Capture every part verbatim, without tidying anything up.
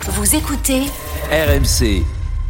Vous écoutez R M C.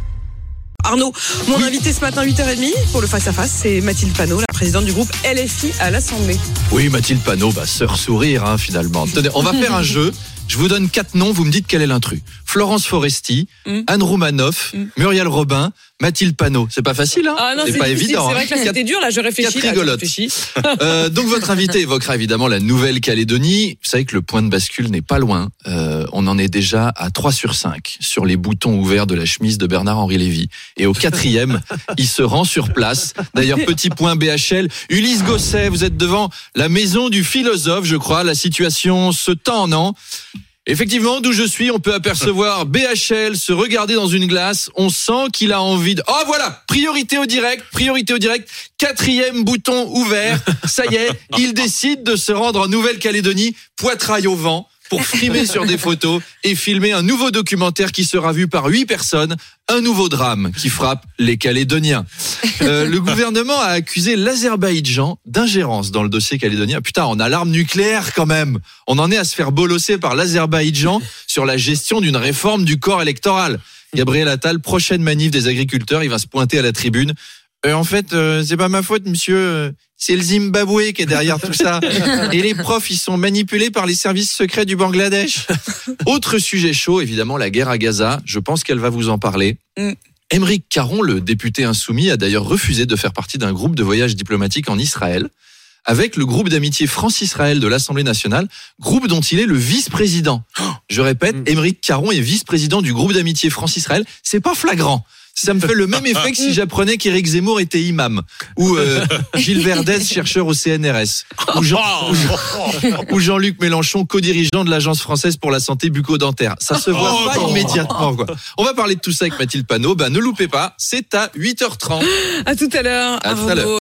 Arnaud, mon oui. invité ce matin huit heures trente pour le face-à-face, c'est Mathilde Panot, la présidente du groupe L F I à l'Assemblée. Oui, Mathilde Panot, bah, sœur sourire hein, finalement. Tenez, on va faire un jeu. Je vous donne quatre noms, vous me dites quel est l'intrus. Florence Foresti, mm. Anne Roumanoff, mm. Muriel Robin, Mathilde Panot. C'est pas facile, hein ah non, c'est, c'est pas difficile. évident. C'est vrai que là, c'était dur, là, je réfléchis. Quatre rigolotes. Là, je réfléchis. euh, donc, votre invité évoquera évidemment la Nouvelle-Calédonie. Vous savez que le point de bascule n'est pas loin. Euh, on en est déjà à trois sur cinq sur les boutons ouverts de la chemise de Bernard-Henri Lévy. Et au quatrième, il se rend sur place. D'ailleurs, petit point B H L. Ulysse Gosset, vous êtes devant la maison du philosophe, je crois. La situation se tend, non ? Effectivement, d'où je suis, on peut apercevoir B H L se regarder dans une glace. On sent qu'il a envie de... Oh voilà, priorité au direct, priorité au direct. Quatrième bouton ouvert. Ça y est, il décide de se rendre en Nouvelle-Calédonie, poitrail au vent, pour frimer sur des photos et filmer un nouveau documentaire qui sera vu par huit personnes. Un nouveau drame qui frappe les Calédoniens. Euh, le gouvernement a accusé l'Azerbaïdjan d'ingérence dans le dossier calédonien. Putain, on a l'arme nucléaire quand même. On en est à se faire bolosser par l'Azerbaïdjan sur la gestion d'une réforme du corps électoral. Gabriel Attal, prochaine manif des agriculteurs, il va se pointer à la tribune. Euh, en fait, euh, c'est pas ma faute, monsieur. C'est le Zimbabwe qui est derrière tout ça. Et les profs, ils sont manipulés par les services secrets du Bangladesh. Autre sujet chaud, évidemment, la guerre à Gaza. Je pense qu'elle va vous en parler. Mm. Aymeric Caron, le député insoumis, a d'ailleurs refusé de faire partie d'un groupe de voyage diplomatique en Israël avec le groupe d'amitié France-Israël de l'Assemblée nationale, groupe dont il est le vice-président. Je répète, Aymeric Caron est vice-président du groupe d'amitié France-Israël. C'est pas flagrant. Ça me fait le même effet que si j'apprenais qu'Éric Zemmour était imam, ou euh, Gilles Verdez, chercheur au C N R S, ou, Jean, ou, Jean, ou Jean-Luc Mélenchon, co-dirigeant de l'Agence française pour la santé bucco-dentaire. Ça se voit oh, pas non. immédiatement, quoi. On va parler de tout ça avec Mathilde Panot. Ben, ne loupez pas, c'est à huit heures trente. À tout à l'heure. À tout à l'heure.